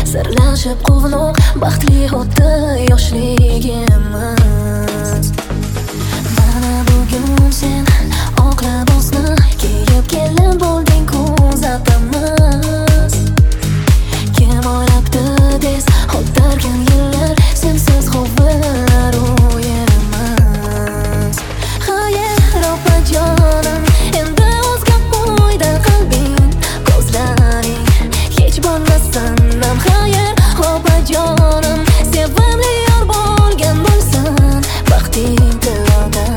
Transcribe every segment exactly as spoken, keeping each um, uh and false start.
sirlashib quvnoq baxtli o'tdi yoshligimiz. Mana bugun sen oq libosni kiyib kelin bo'lding, kuzatamiz. Kim o'ylabdi dez o'ttirgan yillar sensiz ho'vlar o'yimiz. Xayr opajonim, endi o'zga qo'ydi qalbing, ko'zlaring hech bo'lmasin nam. Xayr opajonim, sevimli yor bo'lgan bo'lsin baxting tilodan.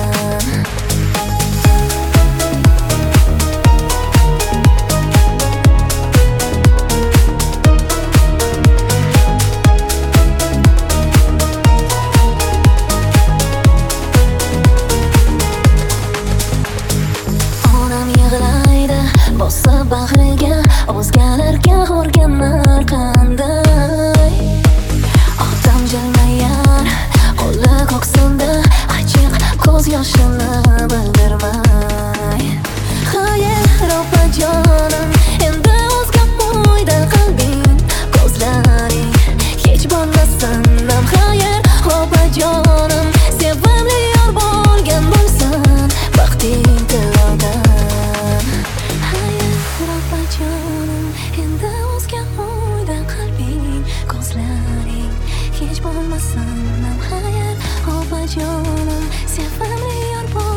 Bosib bag'riga o'zgalarga o'rganar qanday. Otam jilmayar qo'li ko'ksimda achchiq ko'z yoshini bildirmay. Xayr opajonim, endi o'zga qo'ydi qalbing, ko'zlaring hech bo'lmasin nam. Xayr opajonim, sevimli yor bo'lgan bo'lsin baxting tilodan. Opajonim, endi o'zga qo'ydi qalbing, ko'zlaring hech bo'lmasin nam. Xayr opajonim, sevimli yor bo'lgan